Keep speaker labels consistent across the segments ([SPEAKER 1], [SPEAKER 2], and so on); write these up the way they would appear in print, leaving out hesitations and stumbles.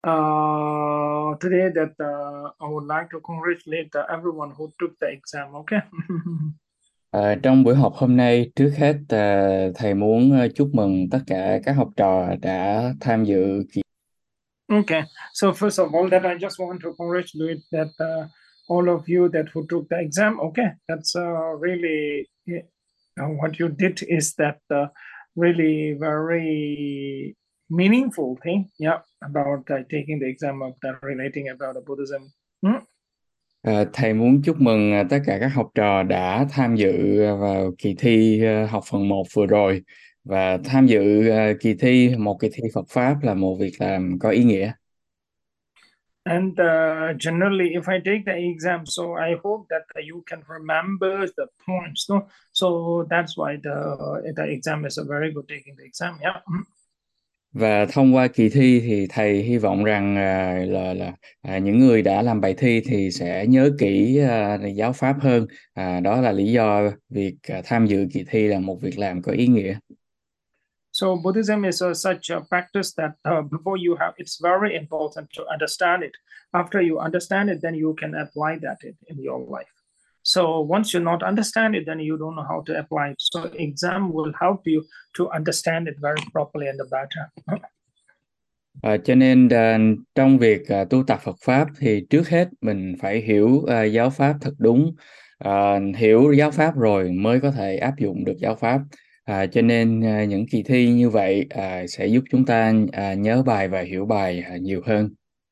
[SPEAKER 1] today that I would like to congratulate everyone who took the exam. Okay.
[SPEAKER 2] Trong buổi họp hôm nay, trước hết thầy muốn chúc mừng tất cả các học trò đã tham dự kỳ.
[SPEAKER 1] Okay. So first of all, that I just want to congratulate that all of you that who took the exam. Okay, that's really what you did is that really very meaningful thing. Yeah, about taking the exam of that relating about the Buddhism. Hmm?
[SPEAKER 2] Thầy muốn chúc mừng tất cả các học trò đã tham dự vào kỳ thi học phần một vừa rồi, và tham dự một kỳ thi Phật Pháp là một việc làm có ý nghĩa.
[SPEAKER 1] And generally, if I take the exam, so I hope that you can remember the points. No, so that's why the exam is a very good taking the exam. Yeah.
[SPEAKER 2] Và thông qua kỳ thi thì thầy hy vọng rằng những người đã làm bài thi thì sẽ nhớ kỹ giáo pháp hơn. Đó là lý do việc tham dự kỳ thi là một việc làm có ý nghĩa.
[SPEAKER 1] So Buddhism is such a practice that before you have, it's very important to understand it. After you understand it, then you can apply that in your life. So once you not understand it, then you don't know how to apply it. So exam will help you to understand it very properly and better.
[SPEAKER 2] Cho nên trong việc tu tập Phật Pháp thì trước hết mình phải hiểu giáo Pháp thật đúng. Hiểu giáo Pháp rồi mới có thể áp dụng được giáo Pháp. Cho nên những kỳ thi như vậy sẽ giúp chúng ta nhớ bài và hiểu bài nhiều hơn.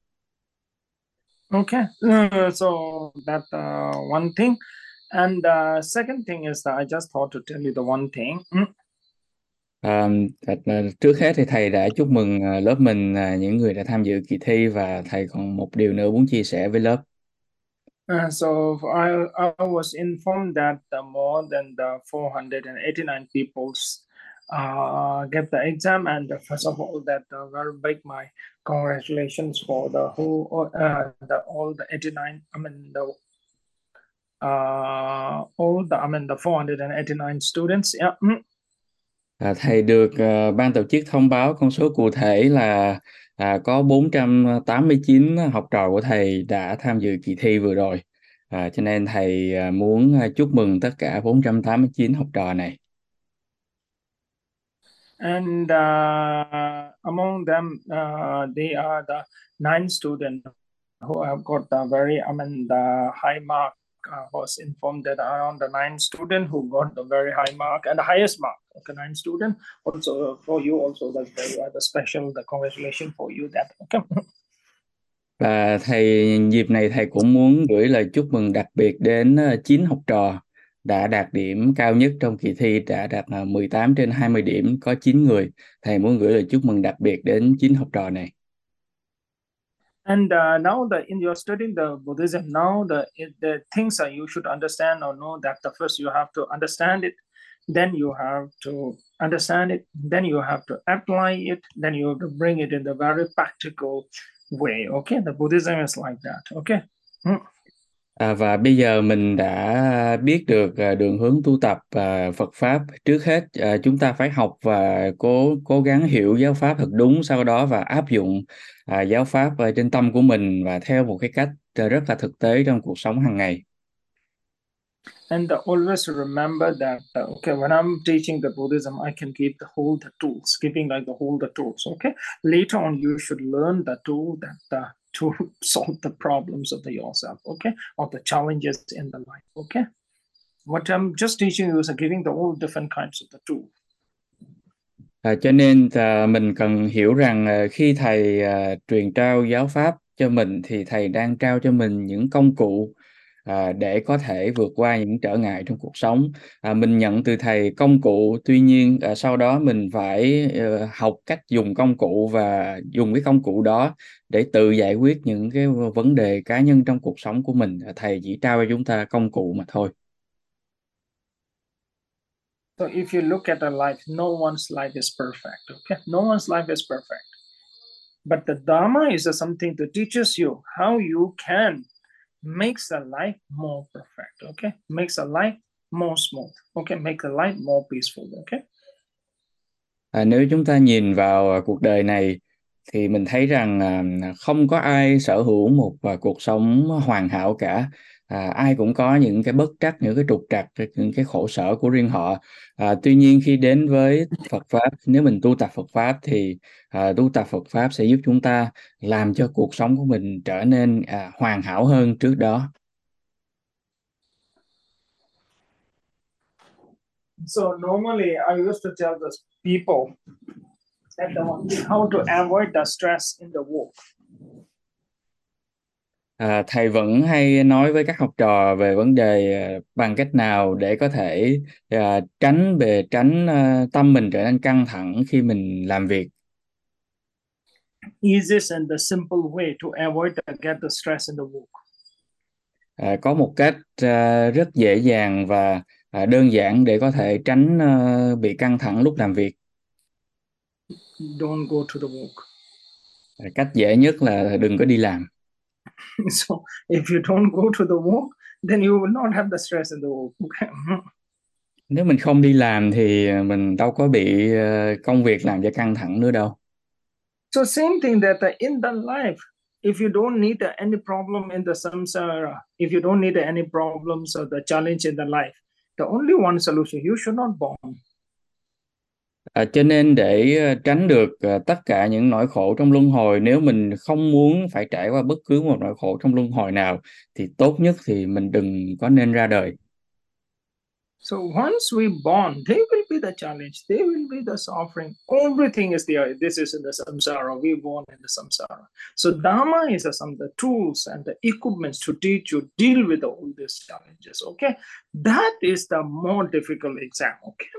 [SPEAKER 1] Okay, so that one thing, and second thing is that I just thought to tell you the one thing.
[SPEAKER 2] À, Trước hết thì thầy đã chúc mừng lớp mình, những người đã tham dự kỳ thi, và thầy còn một điều nữa muốn chia sẻ với lớp.
[SPEAKER 1] So I was informed that more than the 489 people get the exam, and first of all, that very big my congratulations for the whole the all the 89. I mean the all the I mean the 489 students. Yeah.
[SPEAKER 2] Thầy được ban tổ chức thông báo con số cụ thể là có 489 học trò của thầy đã tham dự kỳ thi vừa rồi. Cho nên thầy muốn chúc mừng tất cả 489 học trò này.
[SPEAKER 1] And among them, they are the 9 students who have got the very, I mean, the high mark. Was informed that around the 9 students who got the very high mark and the highest mark. Okay, 9 students. Also for you, also that they are the special. The congratulations for you. That okay.
[SPEAKER 2] Và dịp này thầy cũng muốn gửi lời chúc mừng đặc biệt đến 9 học trò đã đạt điểm cao nhất trong kỳ thi, đã đạt 18 trên 20 điểm, có 9 người. Thầy muốn gửi lời chúc mừng đặc biệt đến 9 học trò này.
[SPEAKER 1] And now that in your studying the Buddhism, now the things that you should understand or know that the first you have to understand it, then you have to understand it, then you have to apply it, then you have to bring it in the very practical way. Okay, the Buddhism is like that. Okay.
[SPEAKER 2] Và bây giờ mình đã biết được đường hướng tu tập Phật Pháp. Trước hết chúng ta phải học và cố cố gắng hiểu giáo Pháp thật đúng, sau đó và áp dụng giáo Pháp trên tâm của mình và theo một cái cách rất là thực tế trong cuộc sống hàng ngày.
[SPEAKER 1] And always remember that okay, when I'm teaching the Buddhism, I can give the whole the tools, giving like the whole the tools. Okay, later on you should learn the tool that to solve the problems of the yourself. Okay, or the challenges in the life. Okay, what I'm just teaching you is giving the all different kinds of the tool.
[SPEAKER 2] Cho nên mình cần hiểu rằng khi thầy truyền trao giáo pháp cho mình thì thầy đang trao cho mình những công cụ để có thể vượt qua những trở ngại trong cuộc sống. Mình nhận từ thầy công cụ, tuy nhiên sau đó mình phải học cách dùng công cụ và dùng cái công cụ đó để tự giải quyết những cái vấn đề cá nhân trong cuộc sống của mình. Thầy chỉ trao cho chúng ta công cụ mà thôi.
[SPEAKER 1] So if you look at a life, no one's life is perfect. Okay, no one's life is perfect. But the Dharma is something that teaches you how you can makes the life more perfect. Okay, makes the life more smooth. Okay, make the life more peaceful. Okay.
[SPEAKER 2] Nếu chúng ta nhìn vào cuộc đời này thì mình thấy rằng không có ai sở hữu một cuộc sống hoàn hảo cả. Ai cũng có những cái bất trắc, những cái trục trặc, những cái khổ sở của riêng họ. Tuy nhiên khi đến với Phật pháp, nếu mình tu tập Phật pháp thì tu tập Phật pháp sẽ giúp chúng ta làm cho cuộc sống của mình trở nên hoàn hảo hơn trước đó.
[SPEAKER 1] So normally I used to tell those people that how to avoid the stress in the work.
[SPEAKER 2] Thầy vẫn hay nói với các học trò về vấn đề bằng cách nào để có thể tránh tâm mình trở nên căng thẳng khi mình làm việc.
[SPEAKER 1] Easiest and the simple way to avoid to get the stress in the work.
[SPEAKER 2] Có một cách rất dễ dàng và đơn giản để có thể tránh bị căng thẳng lúc làm việc.
[SPEAKER 1] Don't go to the work.
[SPEAKER 2] Cách dễ nhất là đừng có đi làm.
[SPEAKER 1] So if you don't go to the work, then you will not have the stress in the work. Okay.
[SPEAKER 2] Nếu mình không đi làm thì mình đâu có bị công việc làm cho căng thẳng nữa đâu.
[SPEAKER 1] So same thing that in the life, if you don't need any problem in the samsara, if you don't need any problems or the challenge in the life, the only one solution, you should not born.
[SPEAKER 2] Cho nên để tránh được tất cả những nỗi khổ trong luân hồi, nếu mình không muốn phải trải qua bất cứ một nỗi khổ trong luân hồi nào thì tốt nhất thì mình đừng có nên ra đời.
[SPEAKER 1] So once we born, they will be the challenge, they will be the suffering. Everything is there. This is in the samsara. We born in the samsara. So Dharma is some the tools and the equipments to teach you deal with all these challenges. Okay, that is the more difficult exam. Okay.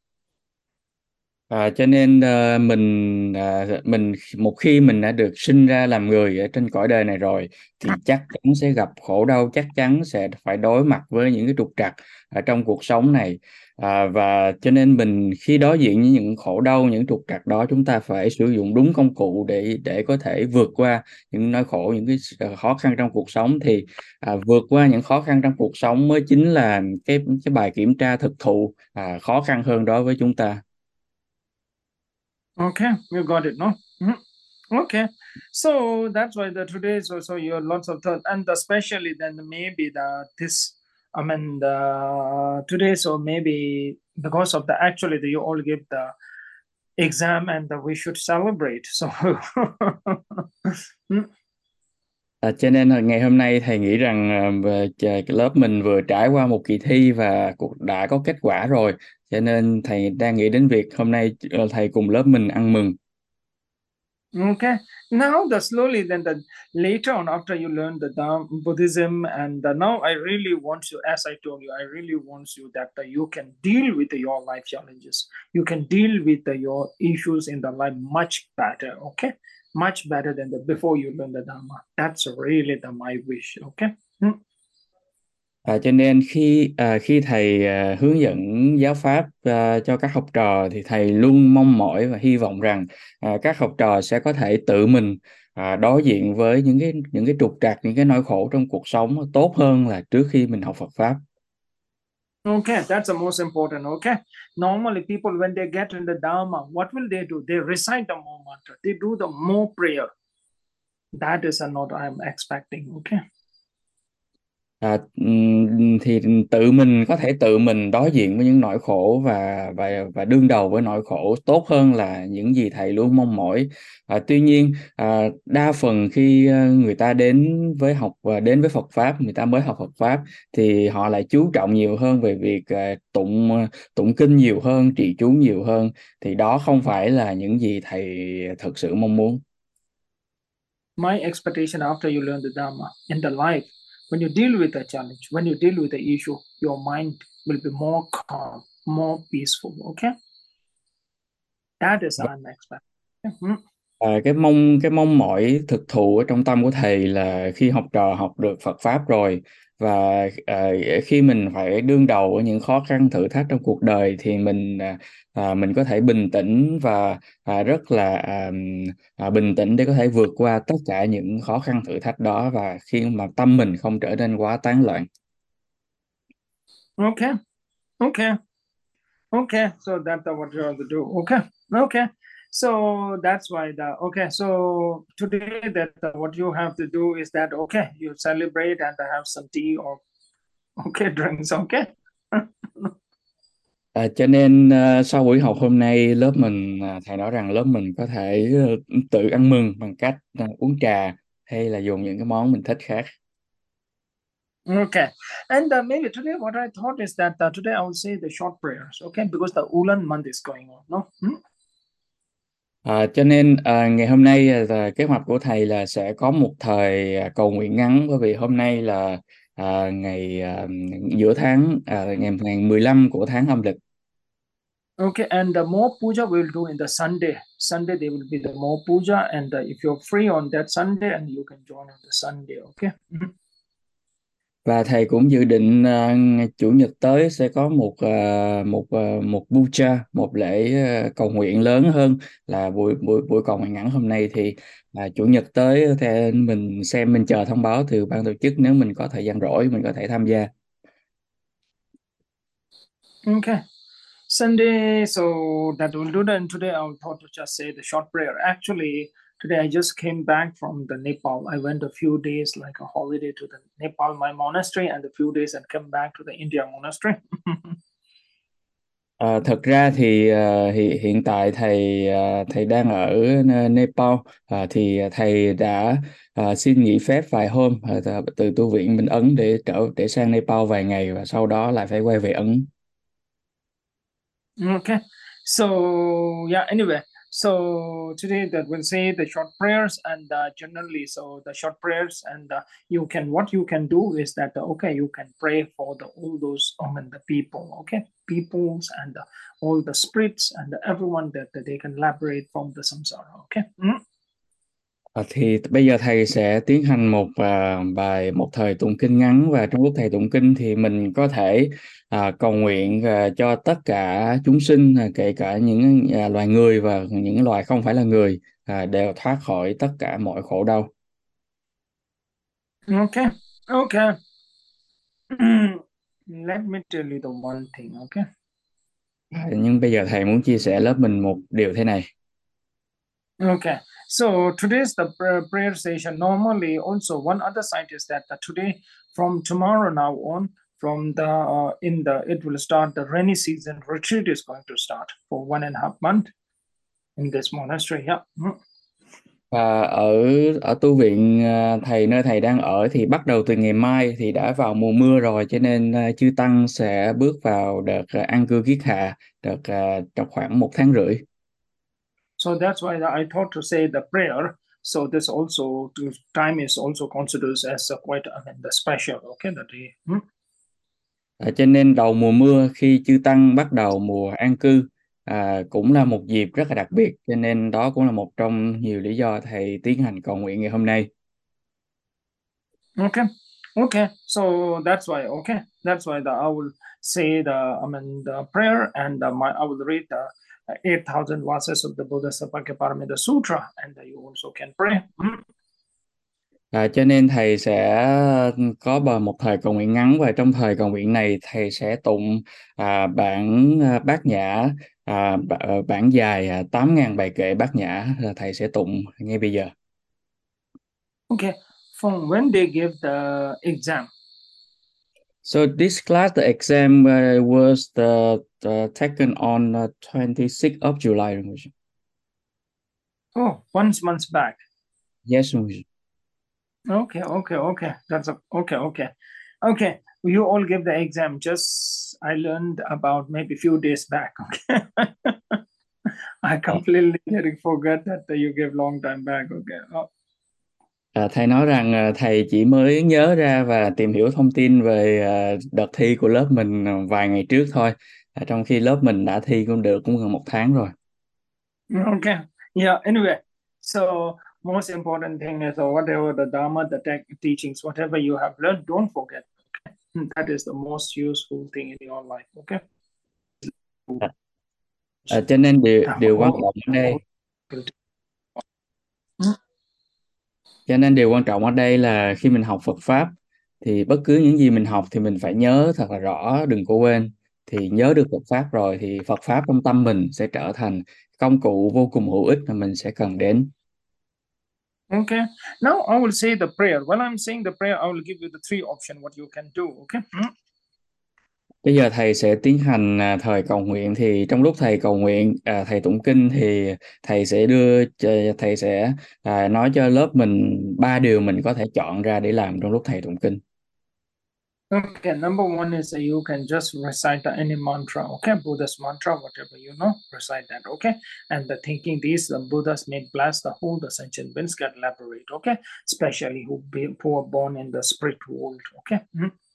[SPEAKER 2] Cho nên mình một khi mình đã được sinh ra làm người ở trên cõi đời này rồi thì chắc chắn sẽ gặp khổ đau, chắc chắn sẽ phải đối mặt với những cái trục trặc ở trong cuộc sống này. Và cho nên mình khi đối diện với những khổ đau, những trục trặc đó, chúng ta phải sử dụng đúng công cụ để có thể vượt qua những nỗi khổ, những cái khó khăn trong cuộc sống. Thì vượt qua những khó khăn trong cuộc sống mới chính là cái bài kiểm tra thực thụ khó khăn hơn đối với chúng ta.
[SPEAKER 1] Okay, you got it, no? Mhm. Okay, so that's why the today is also you have lots of thought, and especially then maybe this. I mean today, so maybe because of the actually you all give the exam and we should celebrate. So
[SPEAKER 2] Cho nên là ngày hôm nay thầy nghĩ rằng cái lớp mình vừa trải qua một kỳ thi và đã có kết quả rồi. Cho nên thầy đang nghĩ đến việc hôm nay thầy cùng lớp mình ăn mừng.
[SPEAKER 1] Okay, now the slowly then the later on after you learn the Buddhism and now I really want you, as I told you, I really want you that you can deal with your life challenges. You can deal with your issues in the life much better. Okay, much better than before you learn the Dharma. That's really my wish. Okay.
[SPEAKER 2] Cho nên khi thầy hướng dẫn giáo pháp cho các học trò thì thầy luôn mong mỏi và hy vọng rằng các học trò sẽ có thể tự mình đối diện với những cái trục trặc, những cái nỗi khổ trong cuộc sống tốt hơn là trước khi mình học Phật pháp.
[SPEAKER 1] Okay, that's the most important. Okay, normally people when they get in the Dharma, what will they do? They recite the more mantra. They do the more prayer. That is not I'm expecting. Okay.
[SPEAKER 2] Thì mình có thể tự mình đối diện với những nỗi khổ và đương đầu với nỗi khổ tốt hơn là những gì thầy luôn mong mỏi. Tuy nhiên đa phần khi người ta đến với Phật pháp, người ta mới học Phật pháp thì họ lại chú trọng nhiều hơn về việc tụng kinh nhiều hơn, trì chú nhiều hơn, thì đó không phải là những gì thầy thực sự mong muốn.
[SPEAKER 1] My expectation after you learn the Dharma in the life, when you deal with a challenge, when you deal with the issue, your mind will be more calm, more peaceful. Okay, that is I'm expecting.
[SPEAKER 2] Cái mong mỏi thực thụ ở trong tâm của thầy là khi học trò học được Phật pháp rồi và khi mình phải đương đầu với những khó khăn thử thách trong cuộc đời thì mình có thể bình tĩnh và rất là bình tĩnh để có thể vượt qua tất cả những khó khăn thử thách đó, và khi mà tâm mình không trở nên quá tán loạn.
[SPEAKER 1] Okay, okay, okay. So that's what you have to do. Okay, okay. So that's why so today that what you have to do is that you celebrate and have some tea or drinks.
[SPEAKER 2] Cho nên sau buổi học hôm nay lớp mình thầy nói rằng lớp mình có thể tự ăn mừng bằng cách uống trà hay là dùng những cái món mình thích khác.
[SPEAKER 1] Okay, and maybe today what I thought is that today I will say the short prayers, because the Ulan month is going on, no?
[SPEAKER 2] Cho nên ngày hôm nay kế hoạch của thầy là sẽ có một thời cầu nguyện ngắn, bởi vì hôm nay là ngày giữa tháng ngày 15 của tháng âm lịch.
[SPEAKER 1] Okay, and the more puja we'll do in the Sunday. Sunday there will be the more puja, and if you're free on that Sunday, and you can join on the Sunday. Okay.
[SPEAKER 2] Và thầy cũng dự định chủ nhật tới sẽ có một puja, một lễ cầu nguyện lớn hơn là buổi buổi buổi cầu nguyện ngắn hôm nay. Thì chủ nhật tới thì mình chờ thông báo từ ban tổ chức, nếu mình có thời gian rỗi mình có thể tham gia.
[SPEAKER 1] Okay. Sunday, so that will do that. And today I thought to just say the short prayer. Actually, today I just came back from the Nepal. I went a few days like a holiday to the Nepal, my monastery, and a few days and come back to the India monastery.
[SPEAKER 2] Thật ra thì hiện tại thầy đang ở Nepal. Thì thầy đã xin nghỉ phép vài hôm từ tu viện Minh Ấn để sang Nepal vài ngày, và sau đó lại phải quay về Ấn.
[SPEAKER 1] Okay. So yeah, anyway, so today that we'll say the short prayers, and generally, so the short prayers, and what you can do is that you can pray for all those the people, peoples, and all the spirits and everyone that they can liberate from the samsara. Okay.
[SPEAKER 2] Thì bây giờ thầy sẽ tiến hành một thời tụng kinh ngắn, và trong lúc thầy tụng kinh thì mình có thể cầu nguyện cho tất cả chúng sinh, kể cả những loài người và những loài không phải là người, đều thoát khỏi tất cả mọi khổ đau.
[SPEAKER 1] Okay. Okay. Let me tell you the one thing. Okay.
[SPEAKER 2] Nhưng bây giờ thầy muốn chia sẻ lớp mình một điều thế này.
[SPEAKER 1] Okay, so today's the prayer session. Normally, also one other side is that today, from tomorrow now on, from it will start the rainy season retreat is going to start for 1.5 month in this monastery. Yeah.
[SPEAKER 2] Và ở tu viện nơi thầy đang ở thì bắt đầu từ ngày mai thì đã vào mùa mưa rồi, cho nên chư tăng sẽ bước vào đợt an cư kiết hạ, trong khoảng 1 tháng rưỡi.
[SPEAKER 1] So that's why I thought to say the prayer. So this also time is also considered as quite the special. Okay, that day.
[SPEAKER 2] Cho nên đầu mùa mưa khi chư tăng bắt đầu mùa an cư cũng là một dịp rất là đặc biệt, cho nên đó cũng là một trong nhiều lý do thầy tiến hành cầu nguyện ngày hôm nay.
[SPEAKER 1] Okay, so that's why I will say the prayer, and I will read the 8,000 verses of the Bodhisattva Sutra, and you also can pray.
[SPEAKER 2] Cho nên thầy sẽ có một thời cầu nguyện ngắn, và trong thời cầu nguyện này thầy sẽ tụng bản Bát Nhã, bản dài 8.000 bài kệ Bát Nhã, là thầy sẽ tụng ngay bây giờ.
[SPEAKER 1] Okay, from when they give the exam.
[SPEAKER 2] So this class, the exam was taken on 26th of July.
[SPEAKER 1] Oh, 1 month back.
[SPEAKER 2] Yes.
[SPEAKER 1] Okay. That's okay. You all give the exam. Just I learned about maybe a few days back. Okay. I completely forgot that you gave long time back. Okay. Oh.
[SPEAKER 2] Thầy nói rằng thầy chỉ mới nhớ ra và tìm hiểu thông tin về đợt thi của lớp mình vài ngày trước thôi, trong khi lớp mình đã thi cũng gần 1 tháng rồi.
[SPEAKER 1] Okay. Yeah. Anyway, so most important thing is whatever the Dharma, the teachings, whatever you have learned, don't forget. That is the most useful thing in your life. Okay.
[SPEAKER 2] Cho nên điều quan trọng ở đây Cho nên điều quan trọng ở đây là khi mình học Phật pháp thì bất cứ những gì mình học thì mình phải nhớ thật là rõ, đừng có quên. thì nhớ được Phật pháp rồi thì Phật pháp trong tâm mình sẽ trở thành công cụ vô cùng hữu ích mà mình sẽ cần đến.
[SPEAKER 1] Okay. Now I will say the prayer. While I'm saying the prayer, I will give you the three options what you can do. Okay.
[SPEAKER 2] Bây giờ thầy sẽ tiến hành thời cầu nguyện. Thì trong lúc thầy cầu nguyện, thầy tụng kinh thì thầy sẽ nói cho lớp mình 3 điều mình có thể chọn ra để làm trong lúc thầy tụng kinh.
[SPEAKER 1] Okay, number one is you can just recite any mantra, okay, Buddha's mantra, whatever you know, recite that, okay, and the thinking these the Buddhas may bless the whole the sentient beings get elaborate, okay, especially who are born in the spirit world, okay.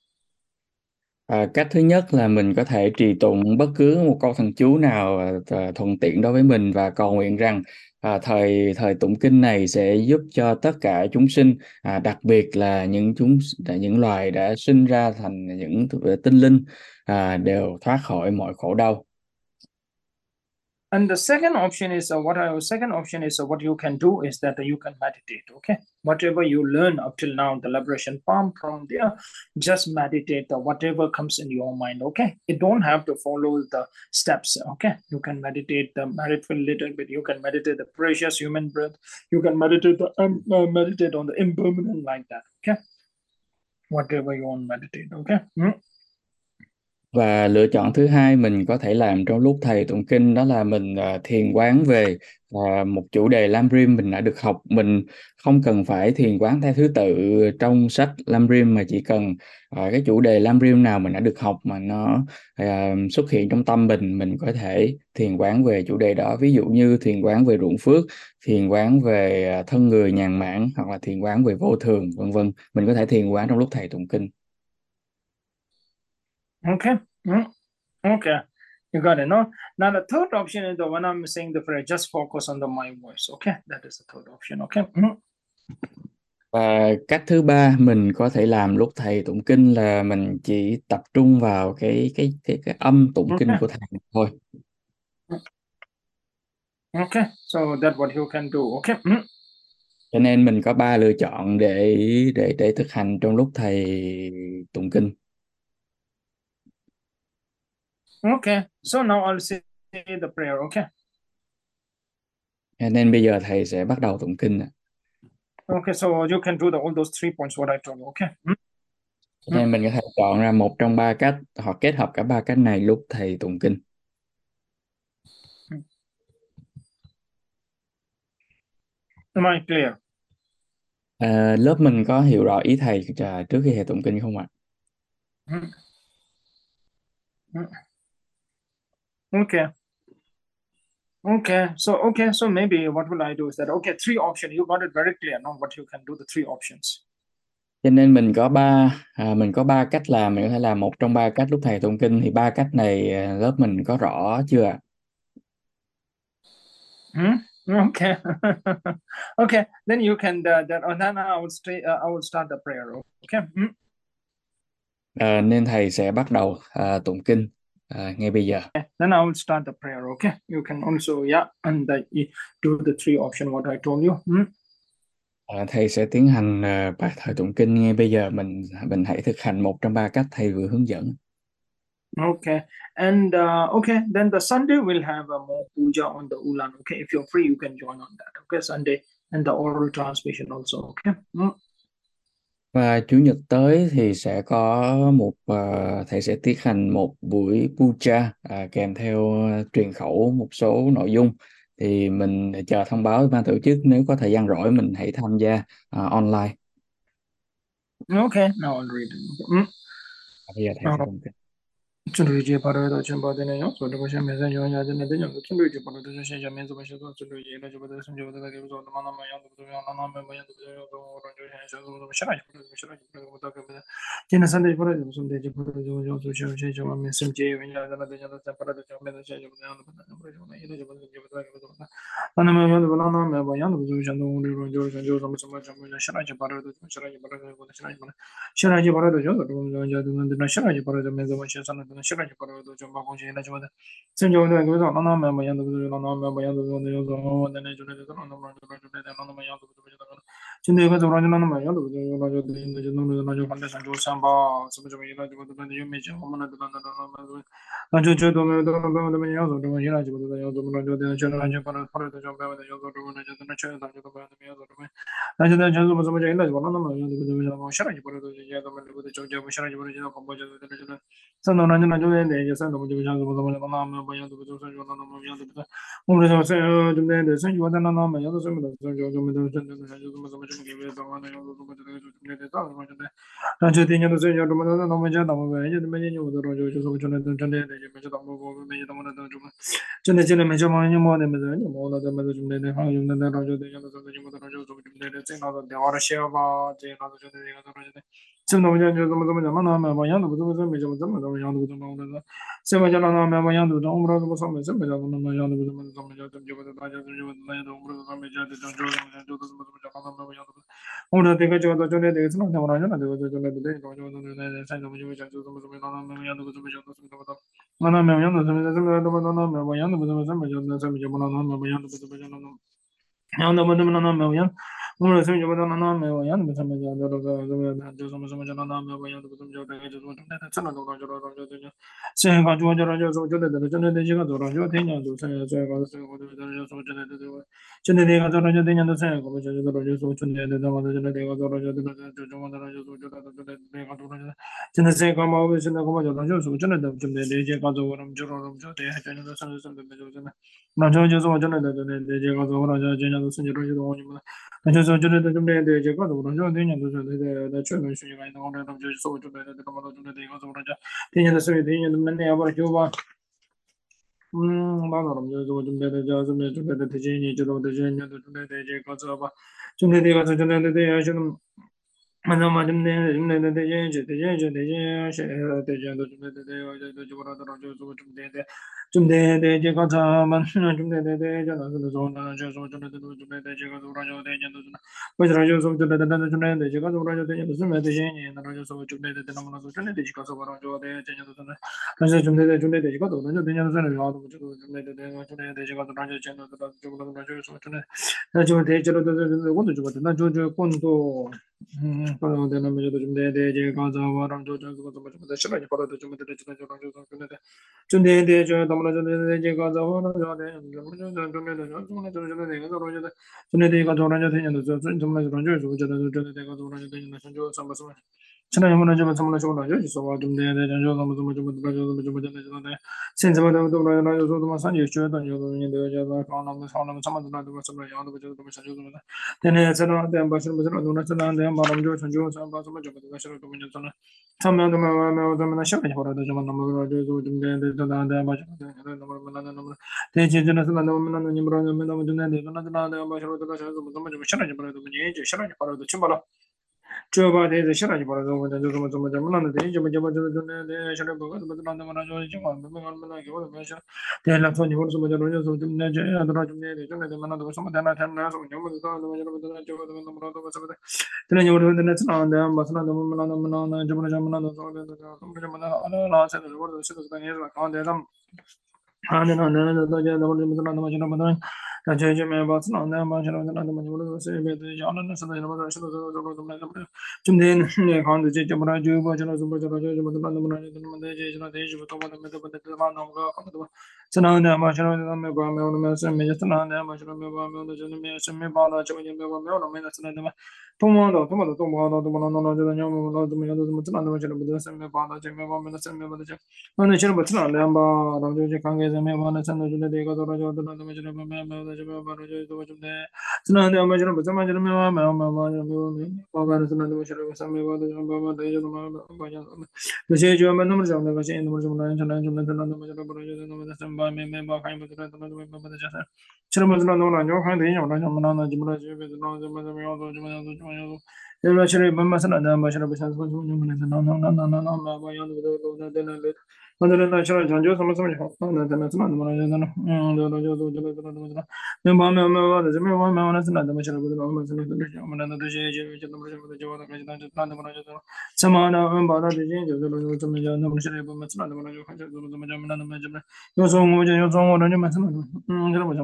[SPEAKER 2] Cách thứ nhất là mình có thể trì tụng bất cứ một câu thần chú nào thuận tiện đối với mình, và cầu nguyện rằng thời thời tụng kinh này sẽ giúp cho tất cả chúng sinh, đặc biệt là những loài đã sinh ra thành những tinh linh, đều thoát khỏi mọi khổ đau.
[SPEAKER 1] And the second option is what you can do is that you can meditate. Okay, whatever you learn up till now, the liberation palm from there, just meditate whatever comes in your mind. Okay, you don't have to follow the steps. Okay, you can meditate the merit for a little bit. You can meditate the precious human breath. You can meditate meditate on the impermanent like that. Okay, whatever you want to meditate. Okay.
[SPEAKER 2] Và lựa chọn thứ hai mình có thể làm trong lúc thầy tụng kinh, đó là mình thiền quán về một chủ đề Lam Rim mình đã được học. Mình không cần phải thiền quán theo thứ tự trong sách Lam Rim, mà chỉ cần cái chủ đề Lam Rim nào mình đã được học mà nó xuất hiện trong tâm mình có thể thiền quán về chủ đề đó. Ví dụ như thiền quán về ruộng phước, thiền quán về thân người nhàn mãn, hoặc là thiền quán về vô thường, vân vân. Mình có thể thiền quán trong lúc thầy tụng kinh.
[SPEAKER 1] Okay. Okay. You got it. No. Now the third option is the when I'm saying the prayer, just focus on my voice. Okay, that is the third option. Okay.
[SPEAKER 2] Và cách thứ ba mình có thể làm lúc thầy tụng kinh là mình chỉ tập trung vào cái âm tụng kinh
[SPEAKER 1] Okay.
[SPEAKER 2] của thầy thôi.
[SPEAKER 1] Okay. So that's what you can do. Okay.
[SPEAKER 2] Cho nên mình có 3 lựa chọn để thực hành trong lúc thầy tụng kinh.
[SPEAKER 1] Okay. So now I'll say the prayer. Okay.
[SPEAKER 2] Cho nên bây giờ thầy sẽ bắt đầu tụng kinh.
[SPEAKER 1] Okay. So you can do all those 3 points what I told you. Okay.
[SPEAKER 2] Cho nên mình có thể chọn ra một trong 3 cách hoặc kết hợp cả 3 cách này lúc thầy tụng kinh.
[SPEAKER 1] Am I clear?
[SPEAKER 2] Lớp mình có hiểu rõ ý thầy trước khi thầy tụng kinh không ạ?
[SPEAKER 1] Okay. Okay. So maybe what will I do is that okay, 3 options. You got it very clear now what you can do, the 3 options.
[SPEAKER 2] Cho nên mình có 3 cách làm. Mình có thể làm một trong 3 cách lúc thầy tụng kinh. Thì 3 cách này lớp mình có rõ chưa ạ?
[SPEAKER 1] Okay. Okay. Then you can then I will start the prayer. Okay.
[SPEAKER 2] Nên thầy sẽ bắt đầu tụng kinh ngay bây giờ.
[SPEAKER 1] Then I will start the prayer. Okay. You can also and do the 3 options what I told you.
[SPEAKER 2] Thầy sẽ tiến hành bài thời tụng kinh ngay bây giờ. Mình hãy thực hành một trong 3 cách thầy vừa hướng dẫn.
[SPEAKER 1] Okay. And okay, then the Sunday we'll have a more puja on the Ulan. Okay, if you're free, you can join on that. Okay, Sunday and the oral transmission also. Okay.
[SPEAKER 2] Và Chủ nhật tới thì sẽ có thầy sẽ tiến hành một buổi puja kèm theo truyền khẩu một số nội dung. Thì mình chờ thông báo ban tổ chức, nếu có thời gian rỗi mình hãy tham gia online.
[SPEAKER 1] Okay, now I'll read it.
[SPEAKER 2] Bây giờ thầy sẽ tụng kinh.
[SPEAKER 1] Chunruji Parado Chambadina, so the Bashan Mesa, you are the Chunruji Parado Shan Mesa, Chunruji, Rajabada, Sanjava, the Games of the Manamayan, the Manama, the Sharaj, Jena Sunday Parado, some day Parado, so shall Messim J, when you are the Parado, Panama, the Banana, Bayan, the George and Joseph, Sharaj Parado, Shiraji Parado, the Shiraji Parado, Mesa, Shiraji Parado, Jumba, Jada, Senjo, Lana, Mayan, Lana, Mayan, the Nature, 今天个早上就那么样子，就那就反正上就上吧，什么什么一来就都那就没钱，我们那就都没样子，这么一来就都那样子，那就去了就把那后来就把那样子，那就那去那就都没样子，那现在就是怎么讲，那就那么样子，就下来就把那都就都没那个就就下来就把那就跑就那三到那就那三到就像怎么那么样子，就算就那么样子不是。我们说就那生活在那么样子，什么的，就没得真正的就怎么给别当那样子，怎么这个就那个咋个就那，然后就天天都是要这么那么讲那么呗，就这么研究的，就是我觉得真的就没知道我没知道我那种真的真的没什么你没得没得你没了，没得就没得，好像那就得就就没得就就没得，这那个电话的写吧，这那个就那个就得。怎么讲就怎么讲，那么样都不怎么没怎么样都不怎么我那个。什么叫那么样子？我们那怎么上面什么叫那么样子？怎么叫怎么就大家就那些我们那没叫就怎么叫那么样子？我们这个就那个什么，我那就那个就那个对，就那山怎么就讲就怎么那么样子怎么叫怎么那么样子怎么那么样子不怎么叫那什么叫不那么样子不怎么叫那么。然后那么没有样，我们生就不能那没有样，怎么讲就什么叫那没有样，怎么叫这个就说那真的都就现在就真的这个做了就天天都是这个我就说真的真的这个做了就天天都是我们就说真的这个真的这个做了就中国的就说就这个做了真的这个嘛我现在我们就说真的真的这些个做我们就这真的真的真的。那就是我真的这个做了就今年都是你这些东西嘛，那就是真的这边的这个做了就今年都是在全面学习来的，我这都就是说就这个嘛都这个做了就今年的所以今年的门店要不就吧，那咱们就是我准备的准备的这些年就都这些年都准备的这个做吧，准备这个准备的这些什么。Madama de de she de jando de jibara da jo so de je ka ta man de jana so so na jo so de je ka so ra jo de jando so ba ra jo so de je ka so ra jo de jando so me de je ni na jo so de na ma so de je ka so ra jo de jando so na je de je ka so ra jo de jando so na de je ka so ra jo jando so na jo de je de我就那就光都。可能在那么就的这个刚才我让怎么的，现在就跑到这么的就咱们的这个我让就那个做人就天天都做，怎么就觉得这个做人就天天的就什么。现在我们怎么说呢？就是说，怎么，现在就说怎么上去学的，就是你这个放那么什么的，怎么样的，就是怎么上就怎么的。天天在那点把什么在那弄那在那点把他们就成就把什么就把这个事儿都没就做了。他们没有咱们那小一会儿的什么那么就在那点把什么那么，这些真的是那么你不知道那么就那点把什么这个事儿怎么就现在就不知道怎么研究，现在就把它都清白了。主要吧，这是现在就把它怎么弄的，这现在不管怎么弄的嘛，那就情况没给我都没事。对了，说你我什么叫那就那这样的那就那怎么那都什么的那天那什么你们都怎么都什么的，这你我这那怎么的，把那怎么就不能什么那都说的什么的，那现在我都是个也是看的咱们。啊，那就没把子弄的，把起来那么就那是别的，要那是今天你看的这不然就把起来怎么的这那这就多么的没得不得把那个看的吧，这那的把起来那没把没有那么是没这那的把起来没有的就没是没把那这个就没有那没那是那的嘛。多么的，就那么怎么样的怎么这那的就不得是没把那这没把没那是没把那这。那其实不知道的吧，然后就看个什么样的，真的就那个多少就那么就没有的就没有把那就多就那，真的的嘛就不怎么就没有，包括那真的就什么把的就把的就把就那些就那么讲那个些那么什么那么就不就那么的什么没把看不出来，那么的就是，其实不知道那就看对象那什么那就不就别那怎么样做怎么样做。其实慢慢是那嘛，其实不像说那把样子都那现在讲究什么好，那怎么来着呢？就没有的，没有那是那怎么起来不知道，我们这些就那么什么的，就那怎么来着？什么的，把那这些就是怎么讲，那么现在不么是那怎么来就看就怎么讲，那怎么讲？有时候我就有时候我那就没什么，这不怎么就用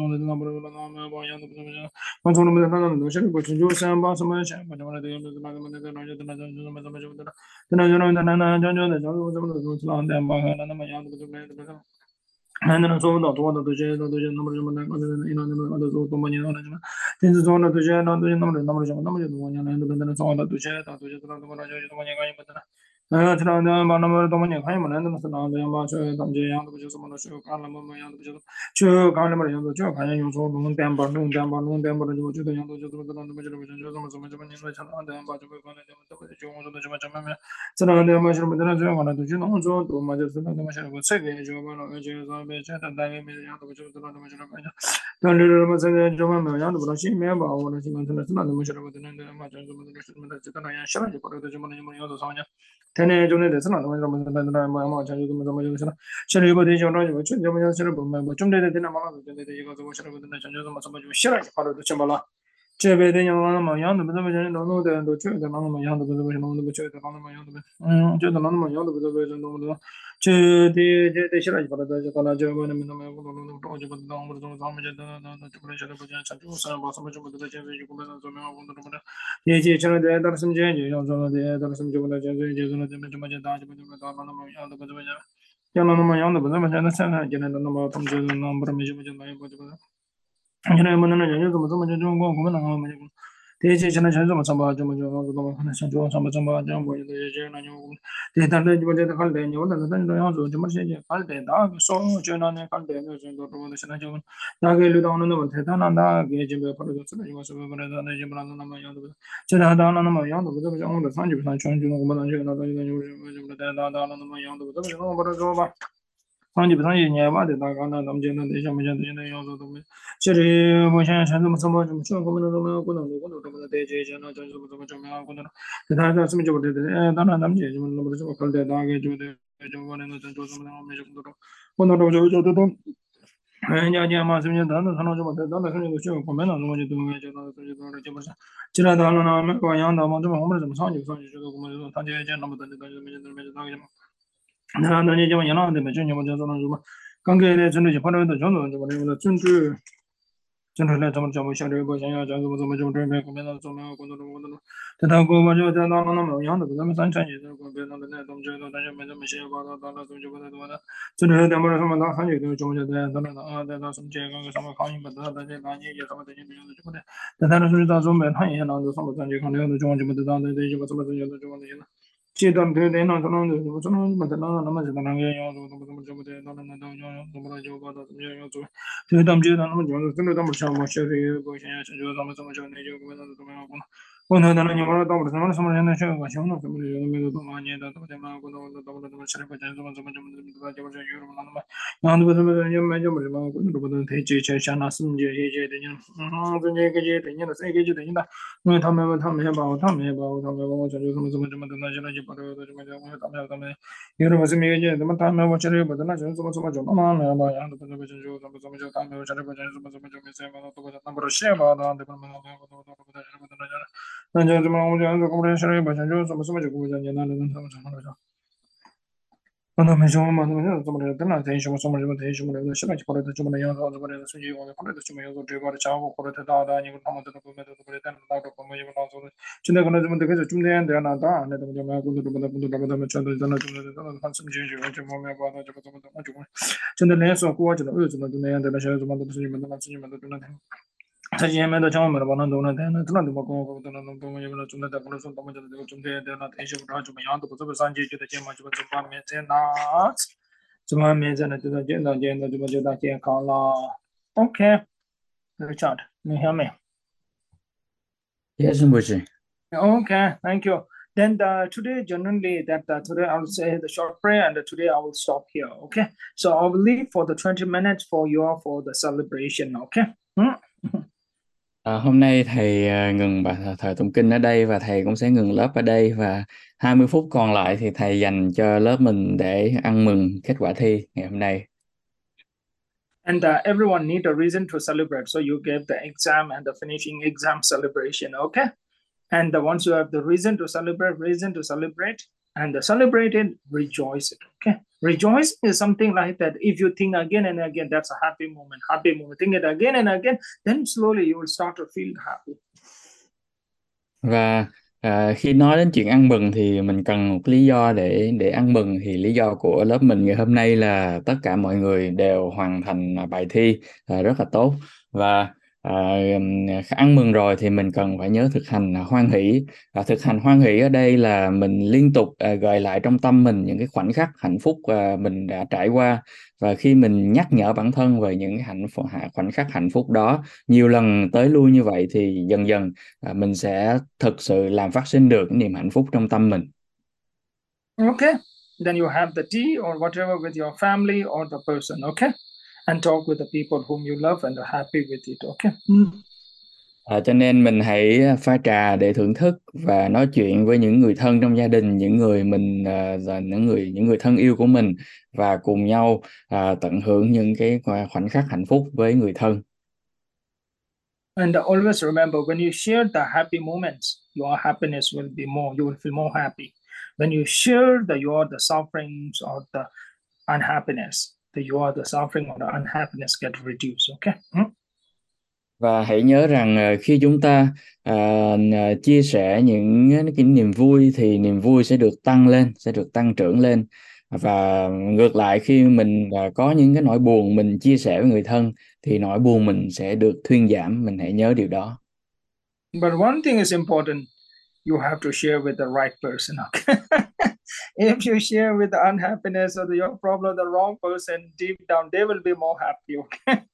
[SPEAKER 1] Okay, Richard, can you hear me?
[SPEAKER 2] Yes, Rinpoche.
[SPEAKER 1] Okay, thank you. Then today, generally, today I will say the short prayer, and today I will stop here. Okay, so I will leave for the 20 minutes for the celebration. Okay.
[SPEAKER 2] Hôm nay thầy ngừng bài thời tụng kinh ở đây và thầy cũng sẽ ngừng lớp ở đây, và 20 phút còn lại thì thầy dành cho lớp mình để ăn mừng kết quả thi ngày hôm nay.
[SPEAKER 1] And everyone need a reason to celebrate. So you gave the exam and the finishing exam celebration. Okay. And once you have the reason to celebrate, and celebrate it, rejoice it. Okay. Rejoicing is something like that. If you think again and again, that's a happy moment. Happy moment. Think it again and again, then slowly you will start to feel happy.
[SPEAKER 2] Và khi nói đến chuyện ăn mừng thì mình cần một lý do để ăn mừng, thì lý do của lớp mình ngày hôm nay là tất cả mọi người đều hoàn thành bài thi rất là tốt. Và ăn mừng rồi thì mình cần phải nhớ thực hành hoan hỷ. Thực hành hoan hỷ ở đây là mình liên tục gợi lại trong tâm mình những cái khoảnh khắc hạnh phúc mình đã trải qua, và khi mình nhắc nhở bản thân về những cái khoảnh khắc hạnh phúc đó nhiều lần tới lui như vậy thì dần dần mình sẽ thực sự làm phát sinh được cái niềm hạnh phúc trong tâm mình.
[SPEAKER 1] Okay. Then you have the tea or whatever with your family or the person. Okay. And talk with the people whom you love and are happy with it. Okay.
[SPEAKER 2] Cho nên mình hãy pha trà để thưởng thức và nói chuyện với những người thân trong gia đình, những người mình và những người thân yêu của mình, và cùng nhau tận hưởng những cái khoảnh khắc hạnh phúc với người thân.
[SPEAKER 1] And always remember, when you share the happy moments, your happiness will be more. You will feel more happy. When you share the sufferings or the unhappiness, the suffering or the unhappiness get reduced. Okay.
[SPEAKER 2] Và hãy nhớ rằng khi chúng ta chia sẻ những cái niềm vui thì niềm vui sẽ được tăng lên, sẽ được tăng trưởng lên. Và ngược lại, khi mình có những cái nỗi buồn mình chia sẻ với người thân thì nỗi buồn mình sẽ được thuyên giảm. Mình hãy nhớ điều đó.
[SPEAKER 1] But one thing is important. You have to share with the right person. Okay. If you share with the unhappiness or your problem, the wrong person, deep down, they will be more happy. Okay.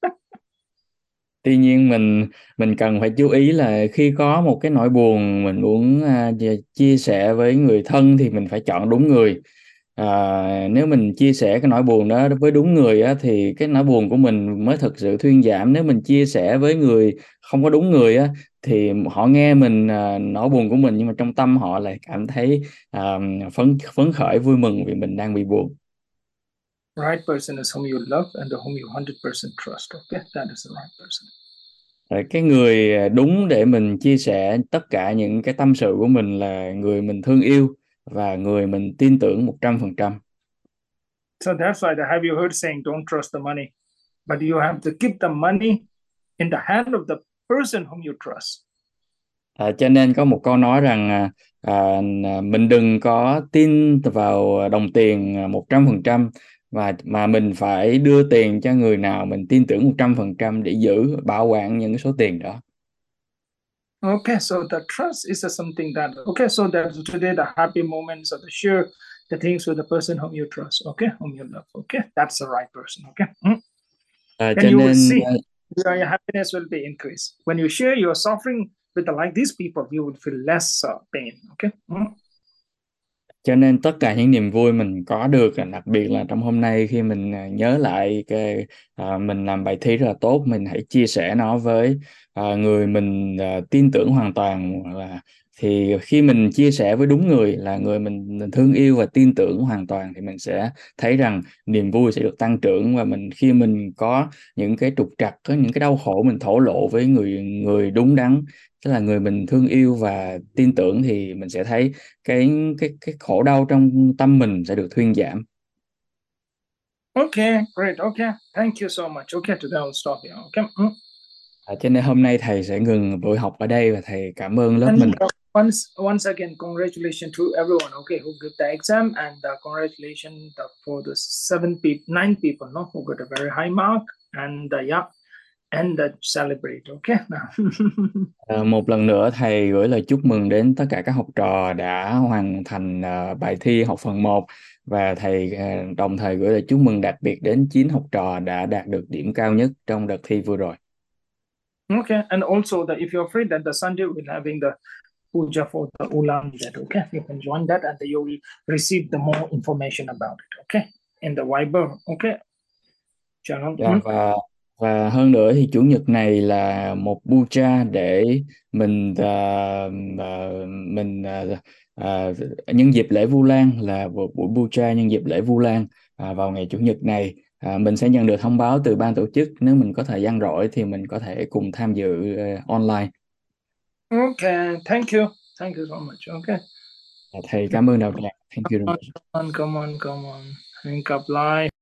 [SPEAKER 2] Tuy nhiên mình cần phải chú ý là khi có một cái nỗi buồn mình muốn chia sẻ với người thân thì mình phải chọn đúng người. Nếu mình chia sẻ cái nỗi buồn đó với đúng người á, thì cái nỗi buồn của mình mới thực sự thuyên giảm. Nếu mình chia sẻ với người không có đúng người á, thì họ nghe mình nỗi buồn của mình nhưng mà trong tâm họ lại cảm thấy phấn khởi vui mừng vì mình đang bị buồn.
[SPEAKER 1] Right person is whom you love and whom you 100% trust. Okay, that is the right person.
[SPEAKER 2] Cái người đúng để mình chia sẻ tất cả những cái tâm sự của mình là người mình thương yêu và người mình tin tưởng 100%.
[SPEAKER 1] So that's why have you heard saying don't trust the money, but you have to keep the money in the hand of the person whom you trust.
[SPEAKER 2] Cho nên có một câu nói rằng mình đừng có tin vào đồng tiền 100%, mà mình phải đưa tiền cho người nào mình tin tưởng 100% để bảo quản những cái số tiền đó.
[SPEAKER 1] Okay, so the trust is something that, okay, so that today the happy moments of the share the things with the person whom you trust, okay, whom you love, okay, that's the right person, okay.
[SPEAKER 2] Cho
[SPEAKER 1] Then you will
[SPEAKER 2] nên
[SPEAKER 1] see your happiness will be increased. When you share your suffering with like these people, you will feel less pain, okay.
[SPEAKER 2] Cho nên tất cả những niềm vui mình có được, đặc biệt là trong hôm nay khi mình nhớ lại mình làm bài thi rất là tốt, mình hãy chia sẻ nó với người mình tin tưởng hoàn toàn. Thì khi mình chia sẻ với đúng người, là người mình thương yêu và tin tưởng hoàn toàn, thì mình sẽ thấy rằng niềm vui sẽ được tăng trưởng. Và khi mình có những cái trục trặc, có những cái đau khổ, mình thổ lộ với người người đúng đắn, tức là người mình thương yêu và tin tưởng, thì mình sẽ thấy cái khổ đau trong tâm mình sẽ được thuyên giảm.
[SPEAKER 1] Okay, great. Okay, thank you so much. Okay, today I'll stop here. Okay.
[SPEAKER 2] Cho nên hôm nay thầy sẽ ngừng buổi học ở đây và thầy cảm ơn lớp
[SPEAKER 1] And
[SPEAKER 2] mình.
[SPEAKER 1] once again, congratulations to everyone. Okay, who got the exam, and congratulations for the 9 people, no, who got a very high mark, and yeah, and celebrate. Okay, now.
[SPEAKER 2] Một lần nữa thầy gửi lời chúc mừng đến tất cả các học trò đã hoàn thành bài thi học phần 1, và thầy đồng thời gửi lời chúc mừng đặc biệt đến 9 học trò đã đạt được điểm cao nhất trong đợt thi vừa rồi.
[SPEAKER 1] Okay, and also if you're free, that the Sunday we're having the puja for the ulam. That okay, you can join that, and you will receive the more information about it. Okay, in the Viber. Okay, channel.
[SPEAKER 2] Dạ, và hơn nữa thì chủ nhật này là một puja để mình nhân dịp lễ Vu Lan, là một buổi puja nhân dịp lễ Vu Lan vào ngày chủ nhật này. Mình sẽ nhận được thông báo từ ban tổ chức, nếu mình có thời gian rỗi thì mình có thể cùng tham dự online.
[SPEAKER 1] Okay, thank you so much. Okay,
[SPEAKER 2] Thầy cảm ơn đạo tràng. Thank you.
[SPEAKER 1] come on. Hẹn gặp lại.